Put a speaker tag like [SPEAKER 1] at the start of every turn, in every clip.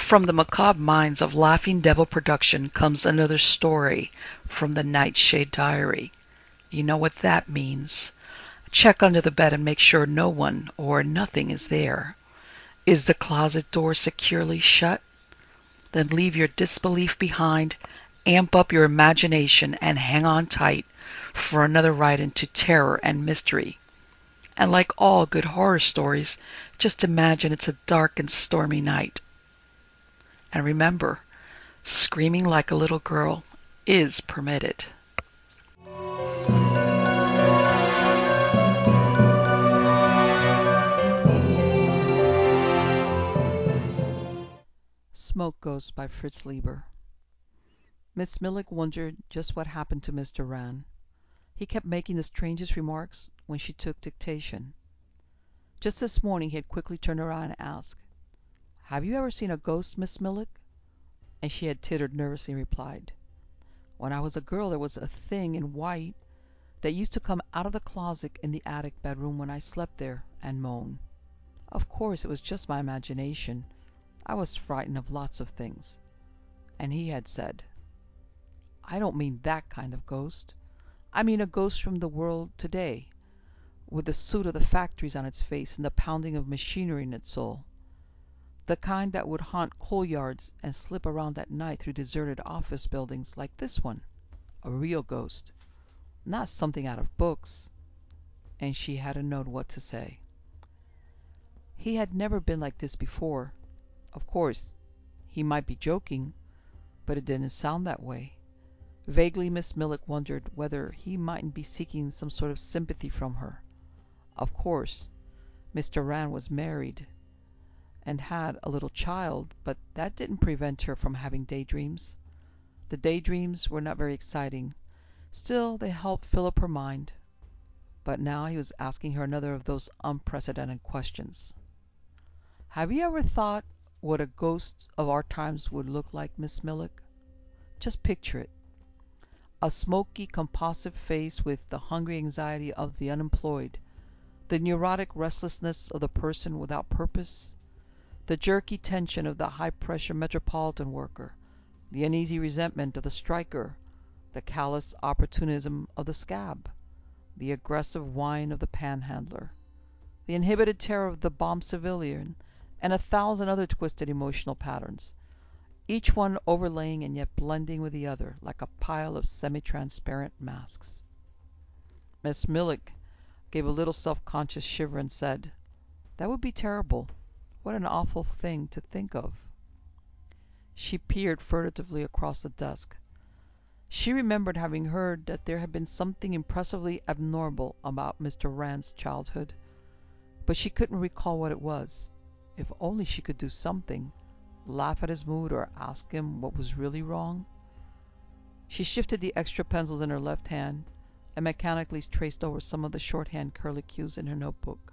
[SPEAKER 1] From the macabre minds of Laughing Devil Production comes another story from the Nightshade Diary. You know what that means. Check under the bed and make sure no one or nothing is there. Is the closet door securely shut? Then leave your disbelief behind, amp up your imagination, and hang on tight for another ride into terror and mystery. And like all good horror stories, just imagine it's a dark and stormy night. And remember, screaming like a little girl is permitted.
[SPEAKER 2] Smoke Ghost by Fritz Leiber. Miss Millick wondered just what happened to Mr. Rand. He kept making the strangest remarks when she took dictation. Just this morning he had quickly turned around and asked, "Have you ever seen a ghost, Miss Millick?" And she had tittered nervously and replied, "When I was a girl there was a thing in white that used to come out of the closet in the attic bedroom when I slept there and moan. Of course it was just my imagination. I was frightened of lots of things." And he had said, "I don't mean that kind of ghost. I mean a ghost from the world today, with the soot of the factories on its face and the pounding of machinery in its soul. The kind that would haunt coal yards and slip around at night through deserted office buildings like this one. A real ghost. Not something out of books." And she hadn't known what to say. He had never been like this before. Of course, he might be joking, but it didn't sound that way. Vaguely Miss Millick wondered whether he mightn't be seeking some sort of sympathy from her. Of course, Mr. Rand was married and had a little child, but that didn't prevent her from having daydreams. The daydreams were not very exciting. Still, they helped fill up her mind. But now he was asking her another of those unprecedented questions. "Have you ever thought what a ghost of our times would look like, Miss Millick? Just picture it. A smoky, composite face with the hungry anxiety of the unemployed, the neurotic restlessness of the person without purpose, the jerky tension of the high-pressure metropolitan worker, the uneasy resentment of the striker, the callous opportunism of the scab, the aggressive whine of the panhandler, the inhibited terror of the bomb civilian, and 1,000 other twisted emotional patterns, each one overlaying and yet blending with the other like a pile of semi-transparent masks." Miss Millick gave a little self-conscious shiver and said, "That would be terrible. What an awful thing to think of." She peered furtively across the desk. She remembered having heard that there had been something impressively abnormal about Mr. Rand's childhood, but she couldn't recall what it was. If only she could do something, laugh at his mood or ask him what was really wrong. She shifted the extra pencils in her left hand and mechanically traced over some of the shorthand curlicues in her notebook.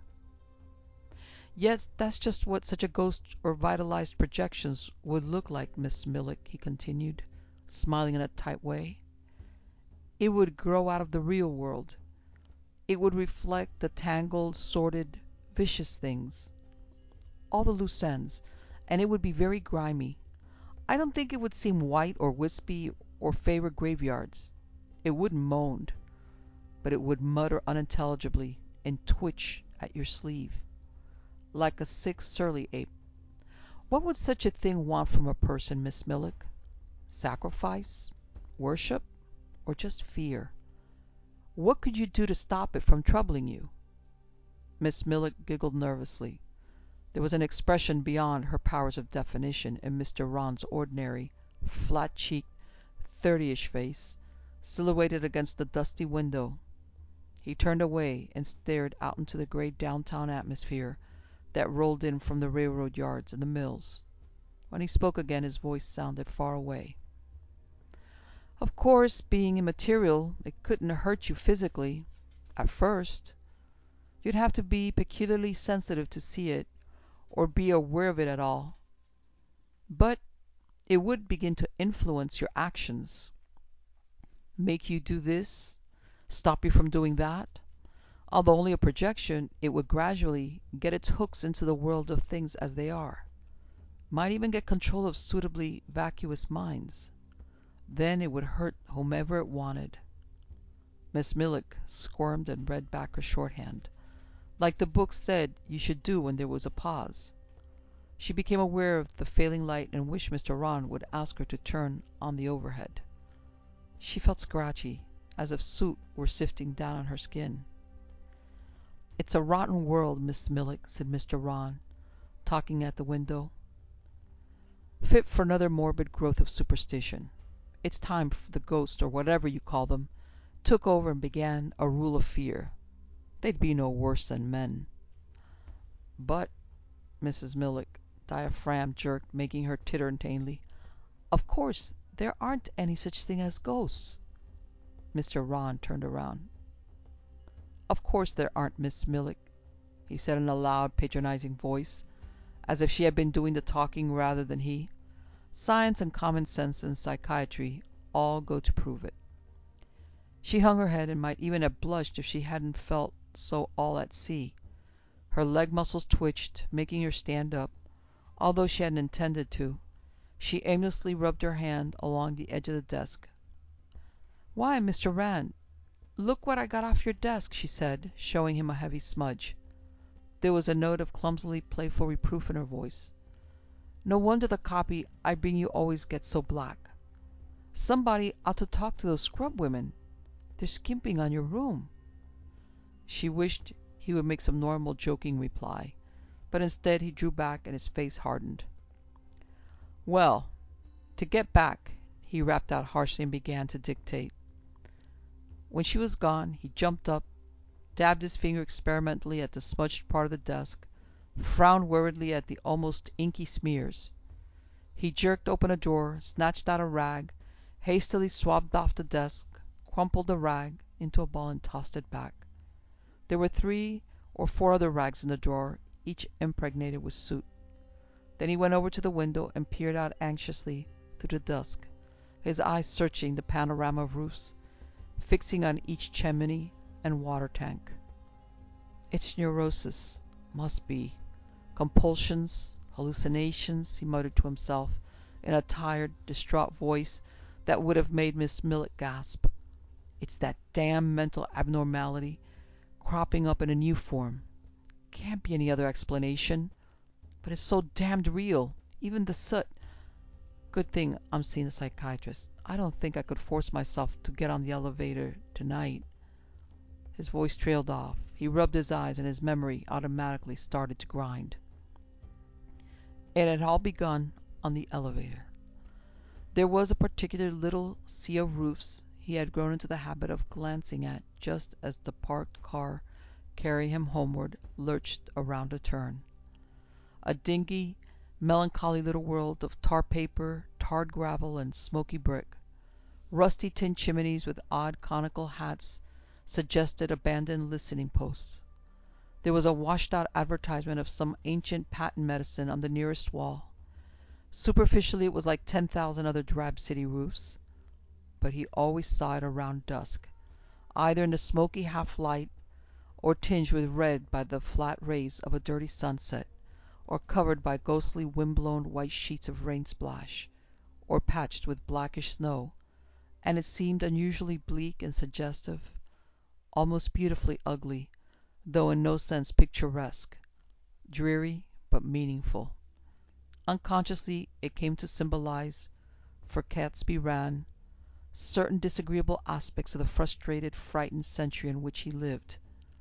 [SPEAKER 2] "Yes, that's just what such a ghost or vitalized projections would look like, Miss Millick," he continued, smiling in a tight way. "It would grow out of the real world. It would reflect the tangled, sordid, vicious things, all the loose ends, and it would be very grimy. I don't think it would seem white or wispy or favor graveyards. It wouldn't moan, but it would mutter unintelligibly and twitch at your sleeve, like a sick surly ape. What would such a thing want from a person, Miss Millick? Sacrifice? Worship? Or just fear? What could you do to stop it from troubling you?" Miss Millick giggled nervously. There was an expression beyond her powers of definition in Mr. Rand's ordinary, flat-cheeked, 30-ish face, silhouetted against the dusty window. He turned away and stared out into the gray downtown atmosphere that rolled in from the railroad yards and the mills. When he spoke again his voice sounded far away. "Of course, being immaterial, it couldn't hurt you physically. At first. You'd have to be peculiarly sensitive to see it, or be aware of it at all. But it would begin to influence your actions. Make you do this, stop you from doing that. Although only a projection, it would gradually get its hooks into the world of things as they are. might even get control of suitably vacuous minds. Then it would hurt whomever it wanted. Miss Millick squirmed and read back her shorthand, like the book said you should do when there was a pause. She became aware of the failing light and wished Mr. Ron would ask her to turn on the overhead. She felt scratchy, as if soot were sifting down on her skin. "It's a rotten world, Miss Millick," said Mr. Ron, talking at the window. "Fit for another morbid growth of superstition. It's time the ghosts, or whatever you call them, took over and began a rule of fear. They'd be no worse than men." "But," Mrs. Millick diaphragm jerked, making her titter inanely, "of course there aren't any such thing as ghosts." Mr. Ron turned around. "Of course there aren't, Miss Millick," he said in a loud, patronizing voice, as if she had been doing the talking rather than he. "Science and common sense and psychiatry all go to prove it." She hung her head, and might even have blushed if she hadn't felt so all at sea. Her leg muscles twitched, making her stand up, although she hadn't intended to. She aimlessly rubbed her hand along the edge of the desk. "Why, Mr. Rand, look what I got off your desk," she said, showing him a heavy smudge. There was a note of clumsily playful reproof in her voice. "No wonder the copy I bring you always gets so black. Somebody ought to talk to those scrub women. They're skimping on your room." She wished he would make some normal, joking reply, but instead he drew back and his face hardened. "Well, to get back," he rapped out harshly and began to dictate. When she was gone, he jumped up, dabbed his finger experimentally at the smudged part of the desk, frowned worriedly at the almost inky smears. He jerked open a drawer, snatched out a rag, hastily swabbed off the desk, crumpled the rag into a ball and tossed it back. There were 3 or 4 other rags in the drawer, each impregnated with soot. Then he went over to the window and peered out anxiously through the dusk, his eyes searching the panorama of roofs, fixing on each chimney and water tank. "It's neurosis. Must be. Compulsions, hallucinations," he muttered to himself in a tired, distraught voice that would have made Miss Millick gasp. "It's that damned mental abnormality cropping up in a new form. Can't be any other explanation. But it's so damned real. Even the soot. Good thing I'm seeing a psychiatrist. I don't think I could force myself to get on the elevator tonight." His voice trailed off. He rubbed his eyes and his memory automatically started to grind. It had all begun on the elevator. There was a particular little sea of roofs he had grown into the habit of glancing at just as the parked car carrying him homeward lurched around a turn. A dingy, melancholy little world of tar paper, tarred gravel, and smoky brick. Rusty tin chimneys with odd conical hats suggested abandoned listening posts. There was a washed-out advertisement of some ancient patent medicine on the nearest wall. Superficially it was like 10,000 other drab city roofs, but he always saw it around dusk, either in the smoky half-light, or tinged with red by the flat rays of a dirty sunset, or covered by ghostly wind-blown white sheets of rain splash, or patched with blackish snow, and it seemed unusually bleak and suggestive, almost beautifully ugly, though in no sense picturesque, dreary but meaningful. Unconsciously it came to symbolize, for Catesby Rand, certain disagreeable aspects of the frustrated, frightened century in which he lived.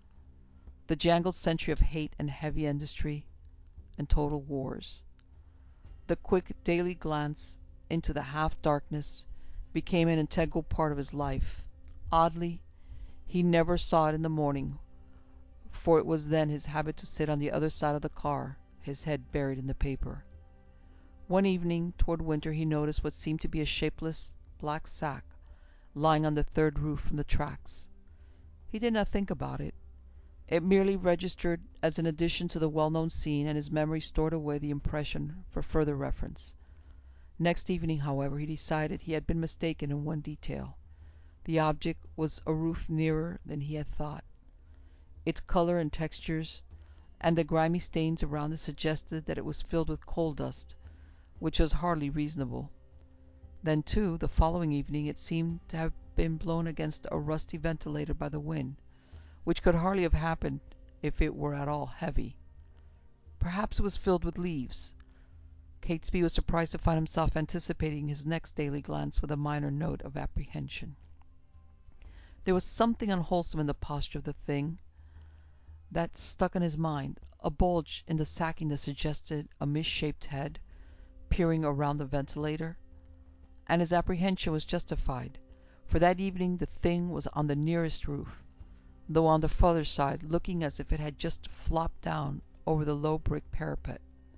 [SPEAKER 2] The jangled century of hate and heavy industry and total wars. The quick daily glance into the half-darkness became an integral part of his life. Oddly, he never saw it in the morning, for it was then his habit to sit on the other side of the car, his head buried in the paper. One evening toward winter he noticed what seemed to be a shapeless black sack lying on the third roof from the tracks. He did not think about it. It merely registered as an addition to the well-known scene, and his memory stored away the impression for further reference. Next evening, however, he decided he had been mistaken in one detail. The object was a roof nearer than he had thought. Its color and textures, and the grimy stains around it suggested that it was filled with coal dust, which was hardly reasonable. Then, too, the following evening it seemed to have been blown against a rusty ventilator by the wind, which could hardly have happened if it were at all heavy. Perhaps it was filled with leaves. Catesby was surprised to find himself anticipating his next daily glance with a minor note of apprehension. There was something unwholesome in the posture of the thing. That stuck in his mind, a bulge in the sacking that suggested a misshaped head peering around the ventilator. And his apprehension was justified, for that evening the thing was on the nearest roof, though on the further side, looking as if it had just flopped down over the low brick parapet.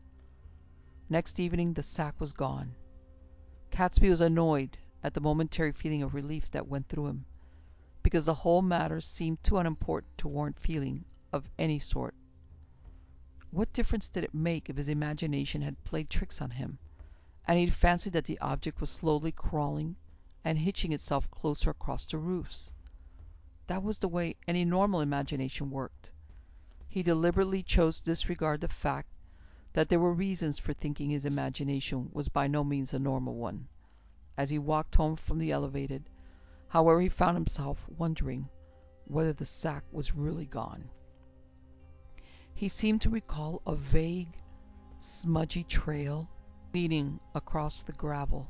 [SPEAKER 2] Next evening the sack was gone. Catesby was annoyed at the momentary feeling of relief that went through him, because the whole matter seemed too unimportant to warrant feeling of any sort. What difference did it make if his imagination had played tricks on him, and he fancied that the object was slowly crawling and hitching itself closer across the roofs? That was the way any normal imagination worked. He deliberately chose to disregard the fact that there were reasons for thinking his imagination was by no means a normal one. As he walked home from the elevated, however, he found himself wondering whether the sack was really gone. He seemed to recall a vague, smudgy trail leading across the gravel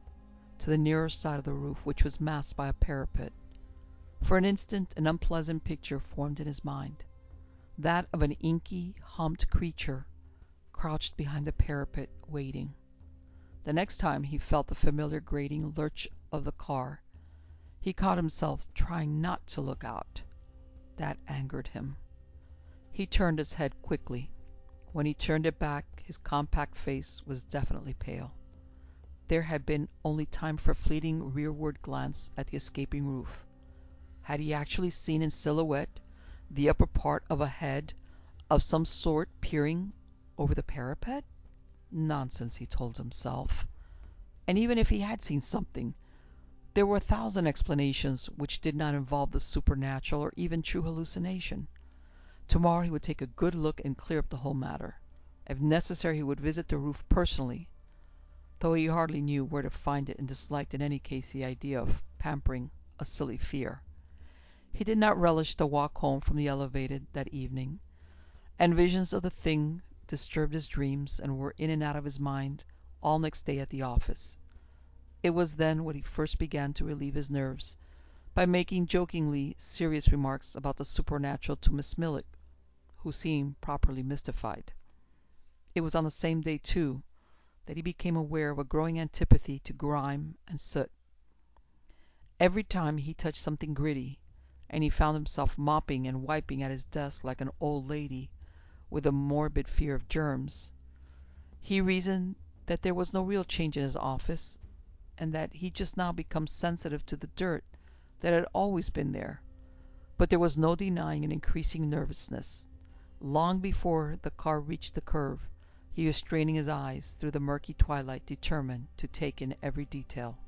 [SPEAKER 2] to the nearer side of the roof, which was masked by a parapet. For an instant an unpleasant picture formed in his mind, that of an inky, humped creature crouched behind the parapet, waiting. The next time he felt the familiar grating lurch of the car, he caught himself trying not to look out. That angered him. He turned his head quickly. When he turned it back, his compact face was definitely pale. There had been only time for a fleeting rearward glance at the escaping roof. Had he actually seen in silhouette the upper part of a head of some sort peering over the parapet? Nonsense, he told himself. And even if he had seen something, there were 1,000 explanations which did not involve the supernatural or even true hallucination. Tomorrow he would take a good look and clear up the whole matter. If necessary, he would visit the roof personally, though he hardly knew where to find it, and disliked in any case the idea of pampering a silly fear. He did not relish the walk home from the elevated that evening, and visions of the thing disturbed his dreams and were in and out of his mind all next day at the office. It was then when he first began to relieve his nerves by making jokingly serious remarks about the supernatural to Miss Milett, who seemed properly mystified. It was on the same day, too, that he became aware of a growing antipathy to grime and soot. Every time he touched something gritty, and he found himself mopping and wiping at his desk like an old lady with a morbid fear of germs, he reasoned that there was no real change in his office, and that he'd just now become sensitive to the dirt that had always been there. But there was no denying an increasing nervousness. Long before the car reached the curve, he was straining his eyes through the murky twilight, determined to take in every detail.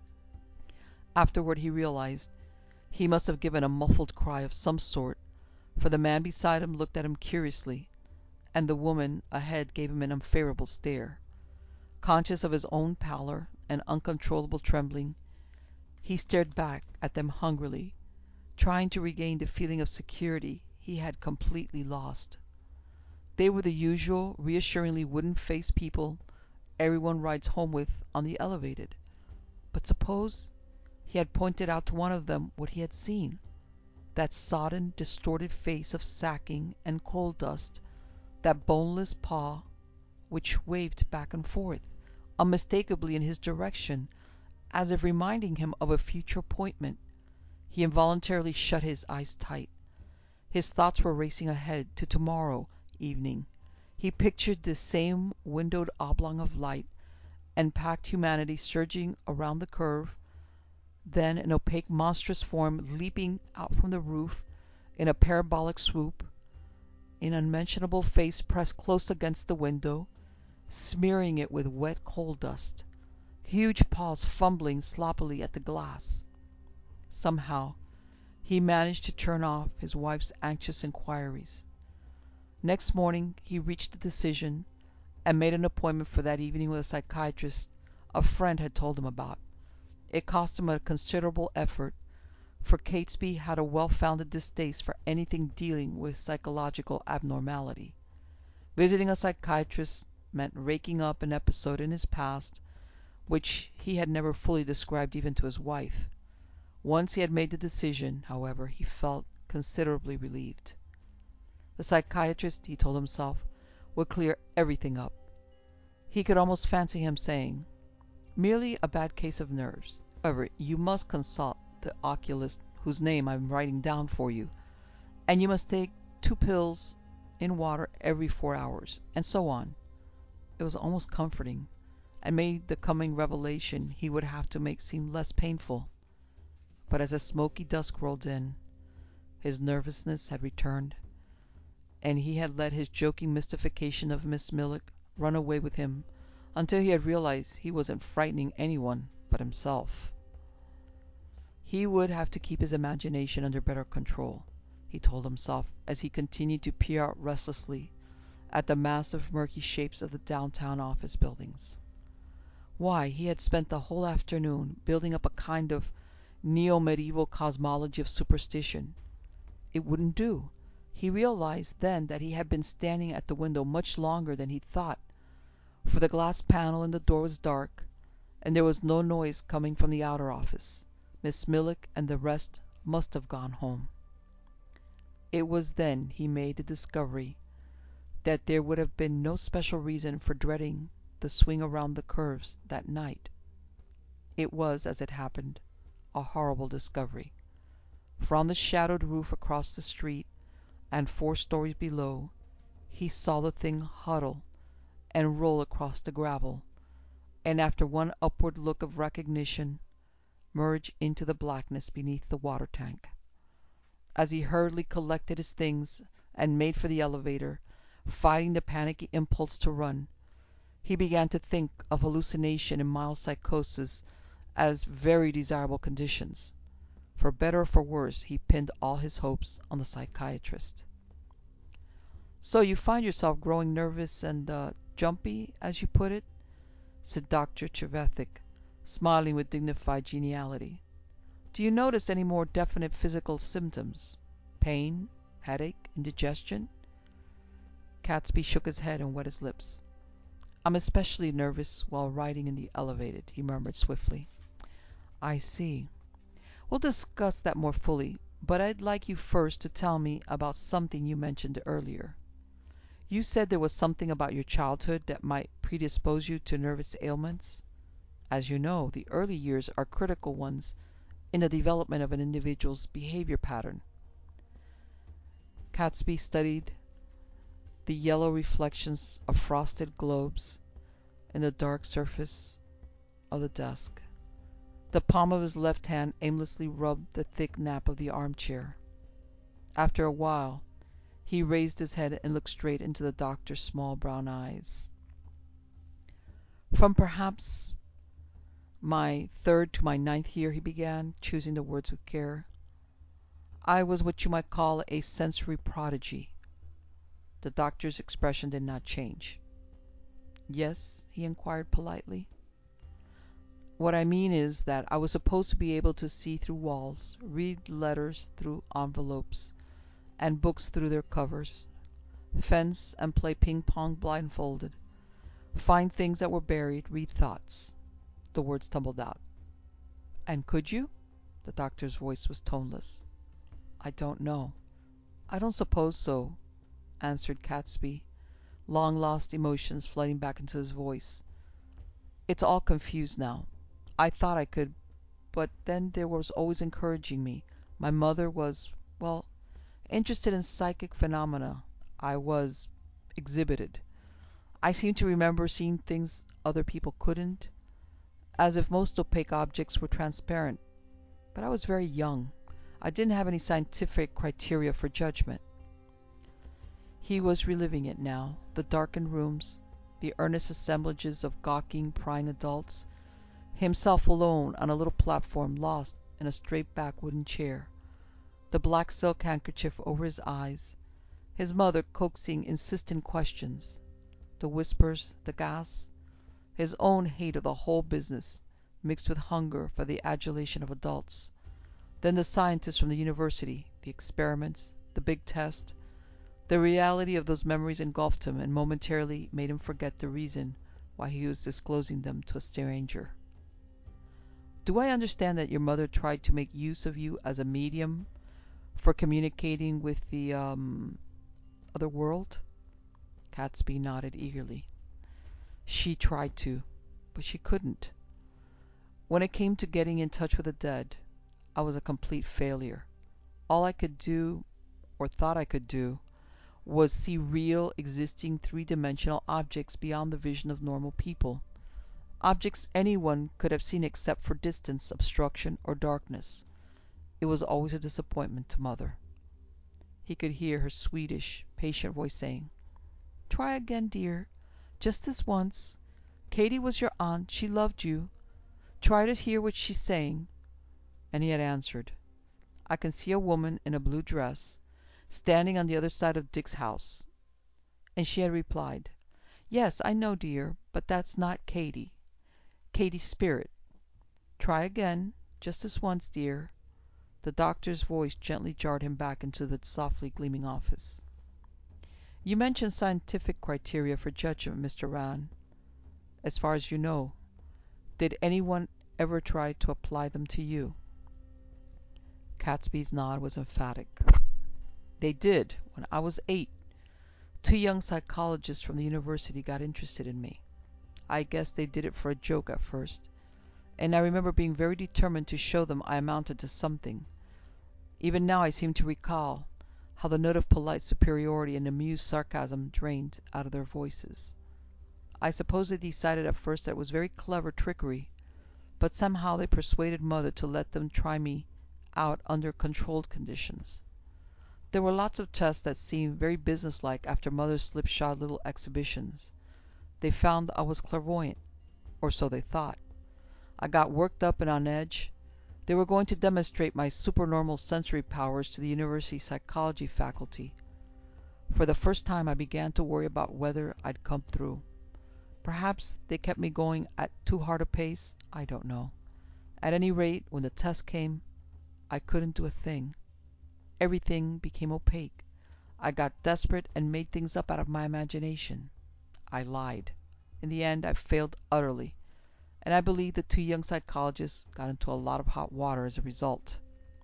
[SPEAKER 2] Afterward he realized he must have given a muffled cry of some sort, for the man beside him looked at him curiously, and the woman ahead gave him an unfavourable stare. Conscious of his own pallor and uncontrollable trembling, he stared back at them hungrily, trying to regain the feeling of security he had completely lost. They were the usual reassuringly wooden-faced people everyone rides home with on the elevated. But suppose he had pointed out to one of them what he had seen, that sodden, distorted face of sacking and coal dust, that boneless paw which waved back and forth, unmistakably in his direction, as if reminding him of a future appointment. He involuntarily shut his eyes tight. His thoughts were racing ahead to tomorrow evening. He pictured this same windowed oblong of light and packed humanity surging around the curve, then an opaque monstrous form leaping out from the roof in a parabolic swoop, an unmentionable face pressed close against the window, smearing it with wet coal dust, huge paws fumbling sloppily at the glass. Somehow he managed to turn off his wife's anxious inquiries. Next morning he reached the decision, and made an appointment for that evening with a psychiatrist a friend had told him about. It cost him a considerable effort, for Catesby had a well-founded distaste for anything dealing with psychological abnormality. Visiting a psychiatrist meant raking up an episode in his past which he had never fully described even to his wife. Once he had made the decision, however, he felt considerably relieved. The psychiatrist, he told himself, would clear everything up. He could almost fancy him saying, "Merely a bad case of nerves. However, you must consult the oculist whose name I am writing down for you, and you must take 2 pills in water every 4 hours," and so on. It was almost comforting, and made the coming revelation he would have to make seem less painful. But as the smoky dusk rolled in, his nervousness had returned, and he had let his joking mystification of Miss Millock run away with him until he had realized he wasn't frightening anyone but himself. He would have to keep his imagination under better control, he told himself as he continued to peer out restlessly at the massive murky shapes of the downtown office buildings. Why, he had spent the whole afternoon building up a kind of neo-medieval cosmology of superstition. It wouldn't do. He realized then that he had been standing at the window much longer than he thought, for the glass panel in the door was dark, and there was no noise coming from the outer office. Miss Millock and the rest must have gone home. It was then he made the discovery that there would have been no special reason for dreading the swing around the curves that night. It was, as it happened, a horrible discovery. From the shadowed roof across the street, and 4 stories below, he saw the thing huddle and roll across the gravel, and after one upward look of recognition, merge into the blackness beneath the water tank. As he hurriedly collected his things and made for the elevator, fighting the panicky impulse to run, he began to think of hallucination and mild psychosis as very desirable conditions. For better or for worse, he pinned all his hopes on the psychiatrist. "So you find yourself growing nervous and jumpy, as you put it?" said Dr. Trevithick, smiling with dignified geniality. "Do you notice any more definite physical symptoms? Pain, headache, indigestion?" Catesby shook his head and wet his lips. "I'm especially nervous while riding in the elevated," he murmured swiftly. "I see. We'll discuss that more fully, but I'd like you first to tell me about something you mentioned earlier. You said there was something about your childhood that might predispose you to nervous ailments. As you know, the early years are critical ones in the development of an individual's behavior pattern." Catesby studied the yellow reflections of frosted globes in the dark surface of the desk. The palm of his left hand aimlessly rubbed the thick nap of the armchair. After a while, he raised his head and looked straight into the doctor's small brown eyes. "From perhaps my 3rd to my 9th year," he began, choosing the words with care, "I was what you might call a sensory prodigy." The doctor's expression did not change. "Yes?" he inquired politely. "What I mean is that I was supposed to be able to see through walls, read letters through envelopes, and books through their covers, fence and play ping-pong blindfolded, find things that were buried, read thoughts." The words tumbled out. "And could you?" The doctor's voice was toneless. "I don't know. I don't suppose so," answered Catesby, long-lost emotions flooding back into his voice. "It's all confused now. I thought I could, but then there was always encouraging me. My mother was, well, interested in psychic phenomena. I was exhibited. I seem to remember seeing things other people couldn't, as if most opaque objects were transparent. But I was very young. I didn't have any scientific criteria for judgment." He was reliving it now, the darkened rooms, the earnest assemblages of gawking, prying adults, himself alone on a little platform lost in a straight-backed wooden chair, the black silk handkerchief over his eyes, his mother coaxing insistent questions. the whispers, the gasps, his own hate of the whole business, mixed with hunger for the adulation of adults. Then the scientists from the university, the experiments, the big test. The reality of those memories engulfed him and momentarily made him forget the reason why he was disclosing them to a stranger. Do I understand that your mother tried to make use of you as a medium for communicating with the other world? Catesby nodded eagerly. She tried to, but she couldn't. When it came to getting in touch with the dead, I was a complete failure. All I could do, or thought I could do, was see real, existing three-dimensional objects beyond the vision of normal people. Objects anyone could have seen except for distance, obstruction, or darkness. It was always a disappointment to Mother. He could hear her sweetish, patient voice saying, "Try again, dear. Just this once. Katie was your aunt. She loved you. Try to hear what she's saying." And he had answered, "I can see a woman in a blue dress standing on the other side of Dick's house." And she had replied, "Yes, I know, dear, but that's not Katie. Katie's spirit. Try again, just this once, dear." The doctor's voice gently jarred him back into the softly gleaming office. "You mentioned scientific criteria for judgment, Mr. Rann. As far as you know, did anyone ever try to apply them to you?" Catesby's nod was emphatic. "They did, when I was 8. 2 young psychologists from the university got interested in me. I guess they did it for a joke at first, and I remember being very determined to show them I amounted to something. Even now I seem to recall how the note of polite superiority and amused sarcasm drained out of their voices. I suppose they decided at first that it was very clever trickery, but somehow they persuaded Mother to let them try me out under controlled conditions. There were lots of tests that seemed very businesslike after Mother's slipshod little exhibitions. They found I was clairvoyant, or so they thought. I got worked up and on edge. They were going to demonstrate my supernormal sensory powers to the university psychology faculty. For the first time I began to worry about whether I'd come through. Perhaps they kept me going at too hard a pace. I don't know. At any rate, when the test came, I couldn't do a thing. Everything became opaque. I got desperate and made things up out of my imagination. I lied. In the end, I failed utterly, and I believe the 2 young psychologists got into a lot of hot water as a result."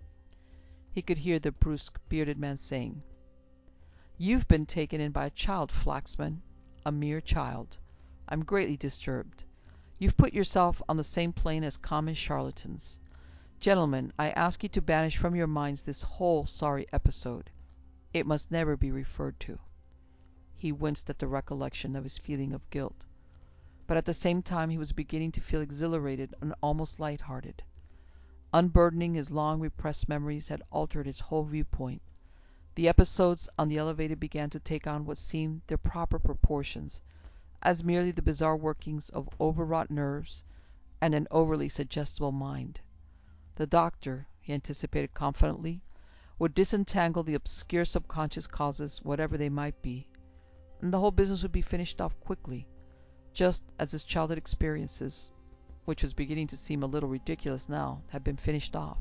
[SPEAKER 2] He could hear the brusque, bearded man saying, "You've been taken in by a child, Flaxman, a mere child. I'm greatly disturbed. You've put yourself on the same plane as common charlatans. Gentlemen, I ask you to banish from your minds this whole sorry episode. It must never be referred to." He winced at the recollection of his feeling of guilt, but at the same time he was beginning to feel exhilarated and almost light-hearted. Unburdening his long repressed memories had altered his whole viewpoint. The episodes on the elevator began to take on what seemed their proper proportions, as merely the bizarre workings of overwrought nerves and an overly suggestible mind. The doctor, he anticipated confidently, would disentangle the obscure subconscious causes, whatever they might be, and the whole business would be finished off quickly, just as his childhood experiences, which was beginning to seem a little ridiculous now, had been finished off.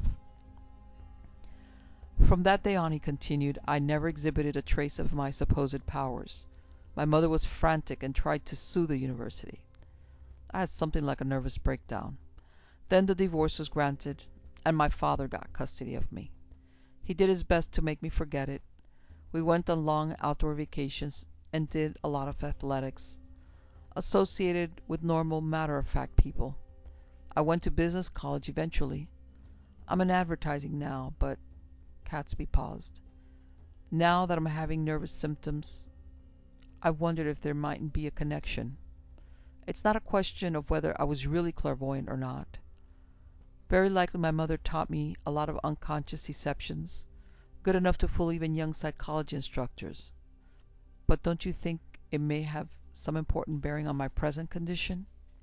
[SPEAKER 2] "From that day on," he continued, "I never exhibited a trace of my supposed powers. My mother was frantic and tried to sue the university. I had something like a nervous breakdown. Then the divorce was granted, and my father got custody of me. He did his best to make me forget it. We went on long outdoor vacations and did a lot of athletics, associated with normal, matter-of-fact people. I went to business college eventually. I'm in advertising now, but—" Catesby paused. "Now that I'm having nervous symptoms, I wondered if there mightn't be a connection. It's not a question of whether I was really clairvoyant or not. Very likely my mother taught me a lot of unconscious deceptions, good enough to fool even young psychology instructors. But don't you think it may have some important bearing on my present condition?"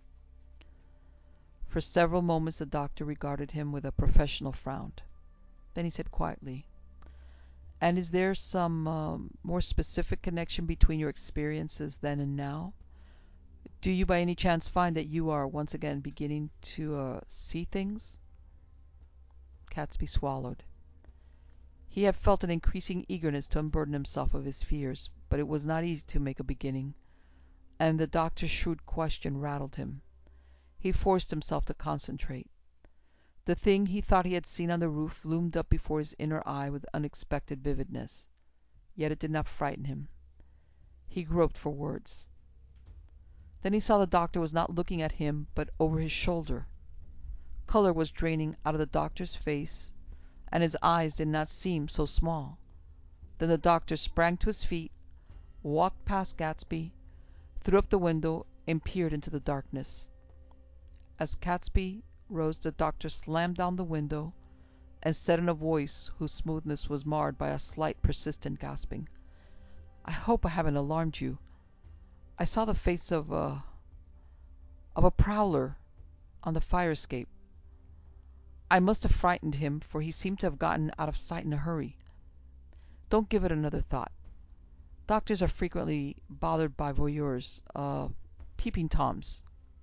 [SPEAKER 2] For several moments the doctor regarded him with a professional frown. Then he said quietly, And is there some more specific connection between your experiences then and now? Do you by any chance find that you are once again beginning to see things? Catesby swallowed. He had felt an increasing eagerness to unburden himself of his fears, but it was not easy to make a beginning, and the doctor's shrewd question rattled him. He forced himself to concentrate. The thing he thought he had seen on the roof loomed up before his inner eye with unexpected vividness. Yet it did not frighten him. He groped for words. Then he saw the doctor was not looking at him, but over his shoulder. Color was draining out of the doctor's face, and his eyes did not seem so small. Then the doctor sprang to his feet, walked past Gatsby, threw up the window, and peered into the darkness. As Gatsby rose, the doctor slammed down the window, and said in a voice whose smoothness was marred by a slight persistent gasping, "I hope I haven't alarmed you. I saw the face of a prowler on the fire escape. I must have frightened him, for he seemed to have gotten out of sight in a hurry. Don't give it another thought. Doctors are frequently bothered by voyeurs, peeping toms."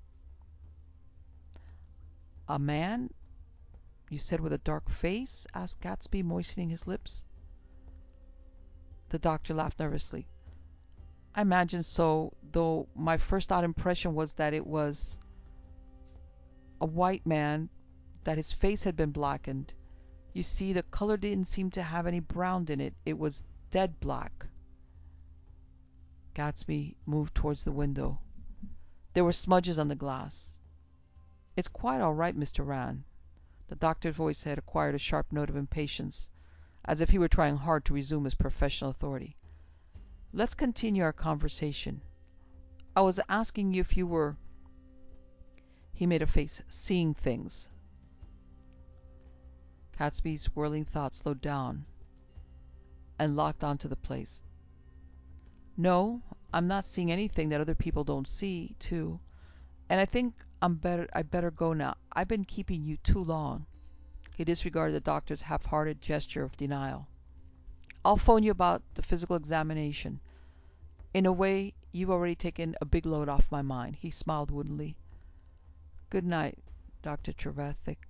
[SPEAKER 2] "A man, you said, with a dark face?" asked Gatsby, moistening his lips. The doctor laughed nervously. "I imagine so, though my first odd impression was that it was a white man, that his face had been blackened. You see, the color didn't seem to have any brown in it. It was dead black." Gatsby moved towards the window. There were smudges on the glass. "It's quite all right, Mr. Rand." The doctor's voice had acquired a sharp note of impatience, as if he were trying hard to resume his professional authority. "Let's continue our conversation. I was asking you if you were—" He made a face. "Seeing things." Gatsby's whirling thoughts slowed down and locked onto the place. "No, I'm not seeing anything that other people don't see, too. And I think I'd better go now. I've been keeping you too long." He disregarded the doctor's half-hearted gesture of denial. "I'll phone you about the physical examination. In a way, you've already taken a big load off my mind." He smiled woodenly. "Good night, Dr. Trevethik."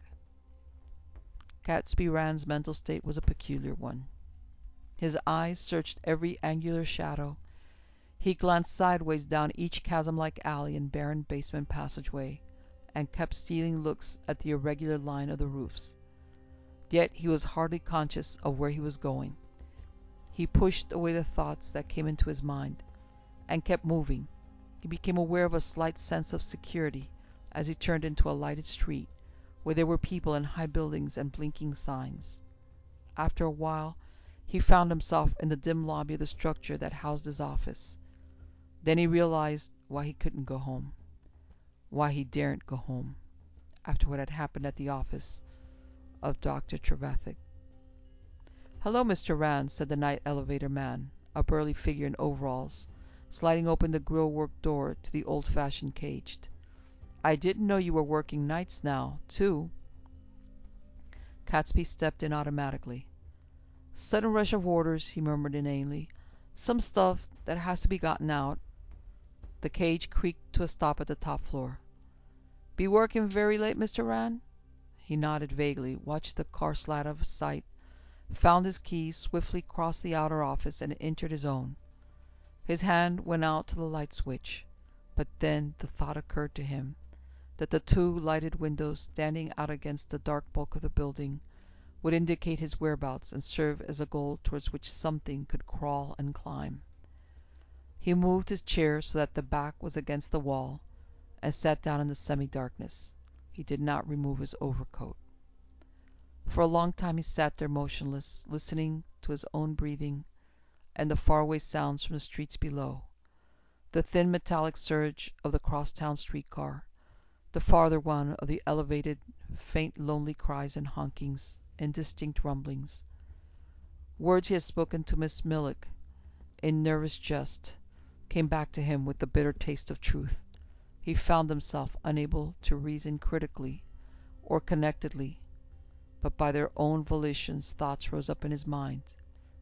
[SPEAKER 2] Gatsby Rand's mental state was a peculiar one. His eyes searched every angular shadow. He glanced sideways down each chasm-like alley and barren basement passageway, and kept stealing looks at the irregular line of the roofs. Yet he was hardly conscious of where he was going. He pushed away the thoughts that came into his mind, and kept moving. He became aware of a slight sense of security as he turned into a lighted street, where there were people and high buildings and blinking signs. After a while, he found himself in the dim lobby of the structure that housed his office. Then he realized why he couldn't go home. Why he daren't go home, after what had happened at the office of Dr. Trevethik. "Hello, Mr. Rand," said the night elevator man, a burly figure in overalls, sliding open the grille-work door to the old-fashioned caged. "I didn't know you were working nights now, too." Gatsby stepped in automatically. "Sudden rush of orders," he murmured inanely. "Some stuff that has to be gotten out." The cage creaked to a stop at the top floor. "Be working very late, Mr. Rand?" He nodded vaguely, watched the car slide out of sight, found his keys, swiftly crossed the outer office, and entered his own. His hand went out to the light switch, but then the thought occurred to him that the two lighted windows standing out against the dark bulk of the building would indicate his whereabouts and serve as a goal towards which something could crawl and climb. He moved his chair so that the back was against the wall, and sat down in the semi-darkness. He did not remove his overcoat. For a long time he sat there motionless, listening to his own breathing and the faraway sounds from the streets below. The thin metallic surge of the crosstown streetcar, the farther one of the elevated, faint lonely cries and honkings, indistinct rumblings. Words he had spoken to Miss Millick in nervous jest came back to him with the bitter taste of truth. He found himself unable to reason critically or connectedly, but by their own volitions thoughts rose up in his mind,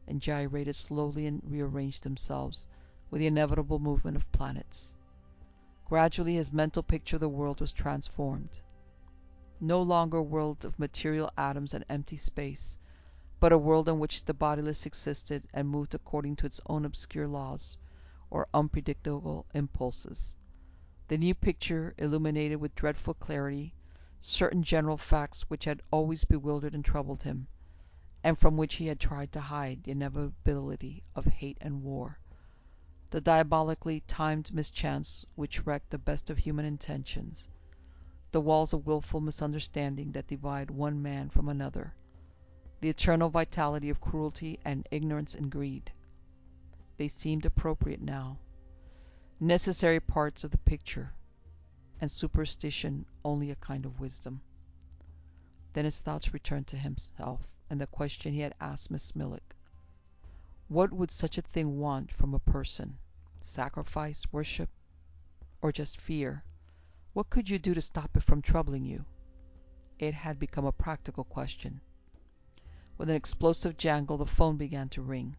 [SPEAKER 2] and gyrated slowly and rearranged themselves with the inevitable movement of planets. Gradually his mental picture of the world was transformed. No longer a world of material atoms and empty space, but a world in which the bodiless existed and moved according to its own obscure laws or unpredictable impulses. The new picture illuminated with dreadful clarity certain general facts which had always bewildered and troubled him, and from which he had tried to hide the inevitability of hate and war. The diabolically timed mischance which wrecked the best of human intentions, the walls of wilful misunderstanding that divide one man from another, the eternal vitality of cruelty and ignorance and greed. They seemed appropriate now, necessary parts of the picture, and superstition only a kind of wisdom. Then his thoughts returned to himself and the question he had asked Miss Millock. What would such a thing want from a person? Sacrifice, worship, or just fear? What could you do to stop it from troubling you? It had become a practical question. With an explosive jangle, the phone began to ring.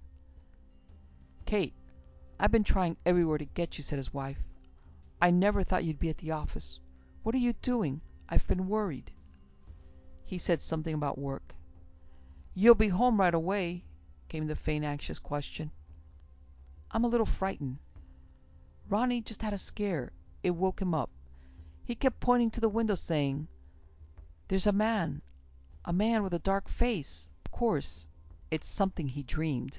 [SPEAKER 2] "Kate, I've been trying everywhere to get you," said his wife. "I never thought you'd be at the office. What are you doing? I've been worried." He said something about work. "You'll be home right away?" came the faint, anxious question. "I'm a little frightened. Ronnie just had a scare. It woke him up. He kept pointing to the window saying, 'There's a man with a dark face.' Of course, it's something he dreamed.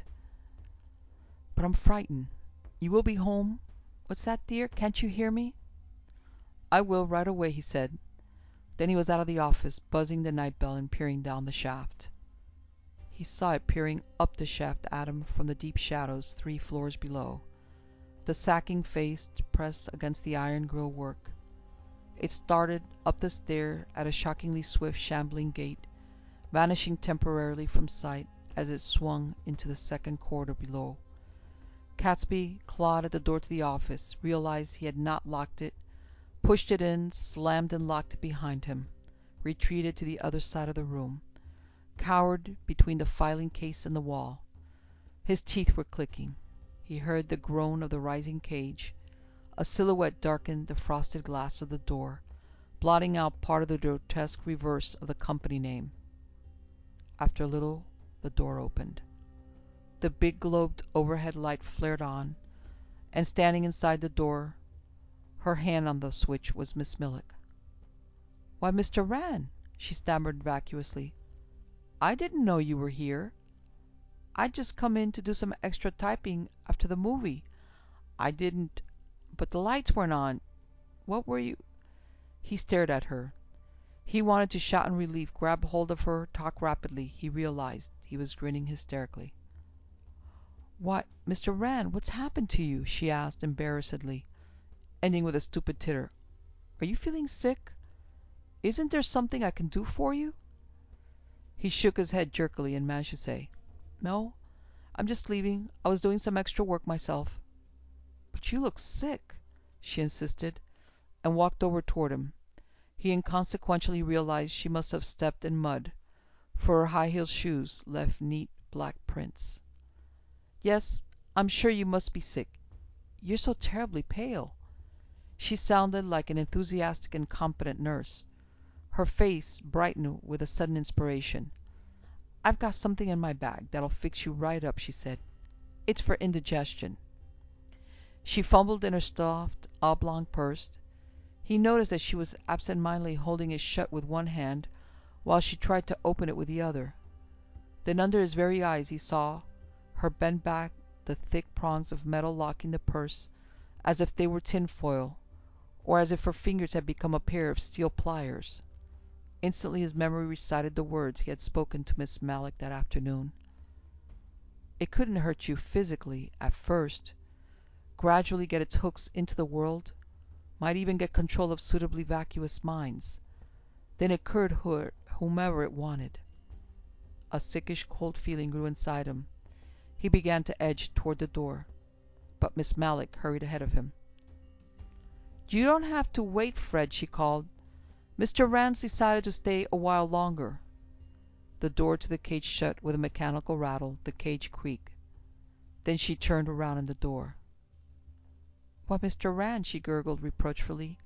[SPEAKER 2] But I'm frightened. You will be home? What's that, dear? Can't you hear me?" "I will, right away," he said. Then he was out of the office, buzzing the night bell and peering down the shaft. He saw it peering up the shaft at him from the deep shadows 3 floors below. The sacking face pressed against the iron grille work. It started up the stair at a shockingly swift, shambling gait, vanishing temporarily from sight as it swung into the second corridor below. Catesby clawed at the door to the office, realized he had not locked it, pushed it in, slammed and locked it behind him, retreated to the other side of the room, cowered between the filing case and the wall. His teeth were clicking. He heard the groan of the rising cage. A silhouette darkened the frosted glass of the door, blotting out part of the grotesque reverse of the company name. After a little the door opened. The big globed overhead light flared on, and standing inside the door, her hand on the switch, was Miss Millock. "Why, Mr. Rand," she stammered vacuously, "I didn't know you were here. I'd just come in to do some extra typing after the movie. I didn't But the lights weren't on. What were you—" He stared at her. He wanted to shout in relief, grab hold of her, talk rapidly. He realized he was grinning hysterically. "Why, Mr. Rand, what's happened to you?" she asked embarrassedly, ending with a stupid titter. "Are you feeling sick? Isn't there something I can do for you?" He shook his head jerkily and managed to say, "No, I'm just leaving. I was doing some extra work myself." "But you look sick," she insisted, and walked over toward him. He inconsequentially realized she must have stepped in mud, for her high-heeled shoes left neat black prints. "Yes, I'm sure you must be sick. You're so terribly pale." She sounded like an enthusiastic and competent nurse. Her face brightened with a sudden inspiration. "I've got something in my bag that'll fix you right up," she said. "It's for indigestion." She fumbled in her stuffed oblong purse. He noticed that she was absent-mindedly holding it shut with one hand while she tried to open it with the other. Then under his very eyes he saw her bend back, the thick prongs of metal locking the purse as if they were tin-foil, or as if her fingers had become a pair of steel pliers. Instantly his memory recited the words he had spoken to Miss Millock that afternoon. "It couldn't hurt you physically at first. Gradually get its hooks into the world. Might even get control of suitably vacuous minds. Then it could hurt whomever it wanted." A sickish cold feeling grew inside him. He began to edge toward the door, but Miss Millock hurried ahead of him. "You don't have to wait, Fred," she called. "Mr. Rand's decided to stay a while longer." The door to the cage shut with a mechanical rattle, the cage creaked. Then she turned around in the door. "Why, Mr. Rand," she gurgled reproachfully,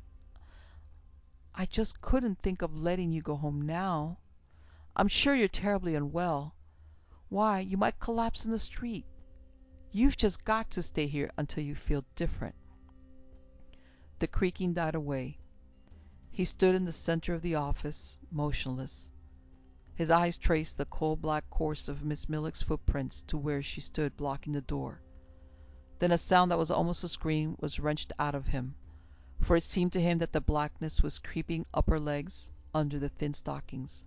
[SPEAKER 2] "I just couldn't think of letting you go home now. I'm sure you're terribly unwell. Why, you might collapse in the street. You've just got to stay here until you feel different." The creaking died away. He stood in the center of the office, motionless. His eyes traced the coal-black course of Miss Milligan's footprints to where she stood blocking the door. Then a sound that was almost a scream was wrenched out of him, for it seemed to him that the blackness was creeping up her legs under the thin stockings.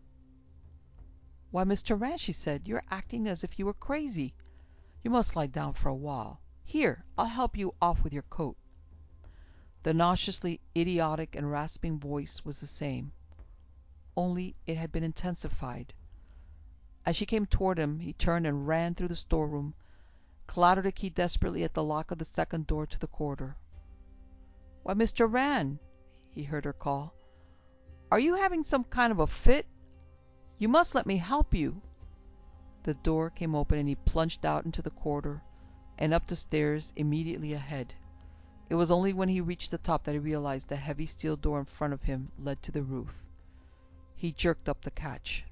[SPEAKER 2] "Why, Mr. Rand," she said, "you're acting as if you were crazy. You must lie down for a while. Here, I'll help you off with your coat." The nauseously idiotic and rasping voice was the same, only it had been intensified. As she came toward him, he turned and ran through the storeroom, clattered a key desperately at the lock of the second door to the corridor. "Why, Mr. Rand," he heard her call, "are you having some kind of a fit? You must let me help you." The door came open and he plunged out into the corridor and up the stairs immediately ahead. It was only when he reached the top that he realized the heavy steel door in front of him led to the roof. He jerked up the catch.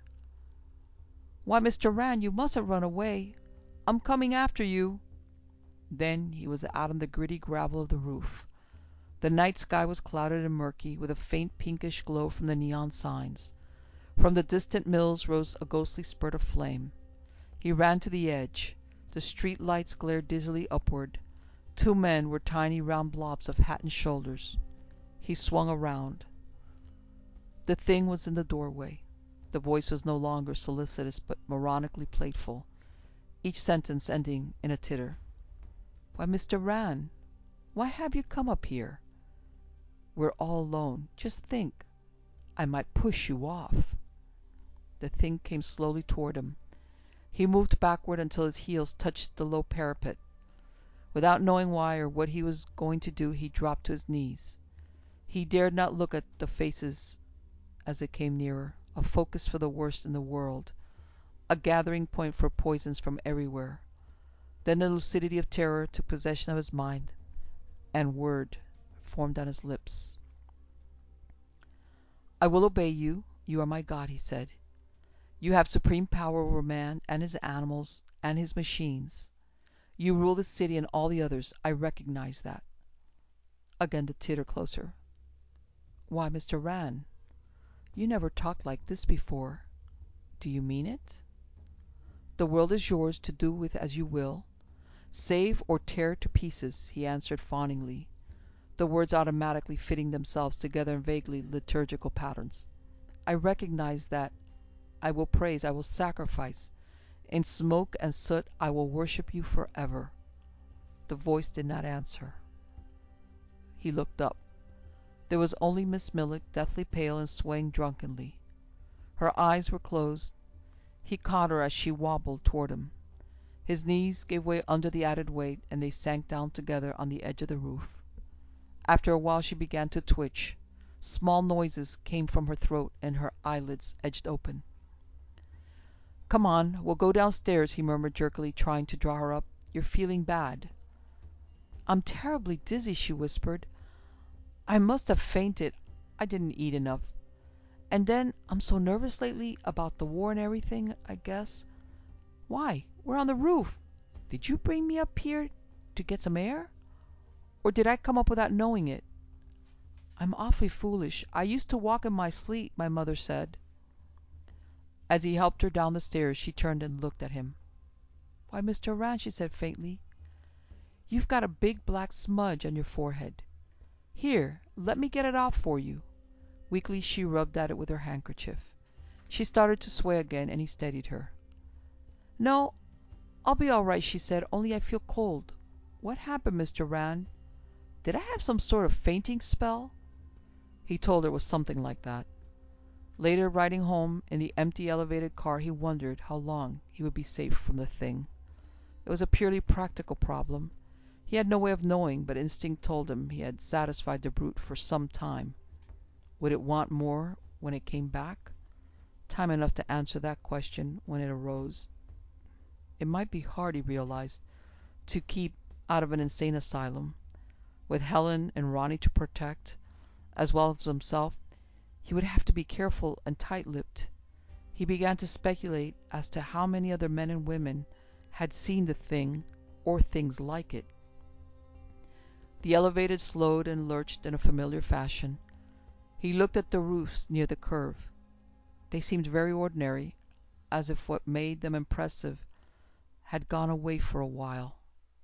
[SPEAKER 2] "Why, Mr. Rand, you mustn't run away. I'm coming after you." Then he was out on the gritty gravel of the roof. The night sky was clouded and murky, with a faint pinkish glow from the neon signs. From the distant mills rose a ghostly spurt of flame. He ran to the edge. The street lights glared dizzily upward. Two men were tiny round blobs of hat and shoulders. He swung around. The thing was in the doorway. The voice was no longer solicitous but moronically playful, each sentence ending in a titter. "Why, Mr. Rand, why have you come up here? We're all alone. Just think, I might push you off." The thing came slowly toward him. He moved backward until his heels touched the low parapet. Without knowing why or what he was going to do, he dropped to his knees. He dared not look at the faces as it came nearer, a focus for the worst in the world, a gathering point for poisons from everywhere. Then the lucidity of terror took possession of his mind, and word formed on his lips. "I will obey you. You are my God," he said. "You have supreme power over man and his animals and his machines. You rule the city and all the others. I recognize that." Again the titter closer. "Why, Mr. Rand, you never talked like this before. Do you mean it?" "The world is yours to do with as you will. Save or tear to pieces," he answered fawningly, the words automatically fitting themselves together in vaguely liturgical patterns. "I recognize that. I will praise, I will sacrifice. In smoke and soot I will worship you forever." The voice did not answer. He looked up. There was only Miss Milligan, deathly pale and swaying drunkenly. Her eyes were closed. He caught her as she wobbled toward him. His knees gave way under the added weight, and they sank down together on the edge of the roof. After a while she began to twitch. Small noises came from her throat, and her eyelids edged open. "Come on, we'll go downstairs," he murmured jerkily, trying to draw her up. "You're feeling bad." "I'm terribly dizzy," she whispered. "I must have fainted. I didn't eat enough. And then I'm so nervous lately about the war and everything, I guess. Why, we're on the roof. Did you bring me up here to get some air? Or did I come up without knowing it? I'm awfully foolish. I used to walk in my sleep, my mother said." As he helped her down the stairs, she turned and looked at him. "Why, Mr. Rand," she said faintly, "you've got a big black smudge on your forehead. Here, let me get it off for you." Weakly she rubbed at it with her handkerchief. She started to sway again, and he steadied her. "No, I'll be all right," she said, "only I feel cold. What happened, Mr. Rand? Did I have some sort of fainting spell?" He told her it was something like that. Later, riding home in the empty elevated car, he wondered how long he would be safe from the thing. It was a purely practical problem. He had no way of knowing, but instinct told him he had satisfied the brute for some time. Would it want more when it came back? time enough to answer that question when it arose. It might be hard, he realized, to keep out of an insane asylum, with Helen and Ronnie to protect, as well as himself. He would have to be careful and tight-lipped. He began to speculate as to how many other men and women had seen the thing or things like it. The elevator slowed and lurched in a familiar fashion. He looked at the roofs near the curve. They seemed very ordinary, as if what made them impressive had gone away for a while.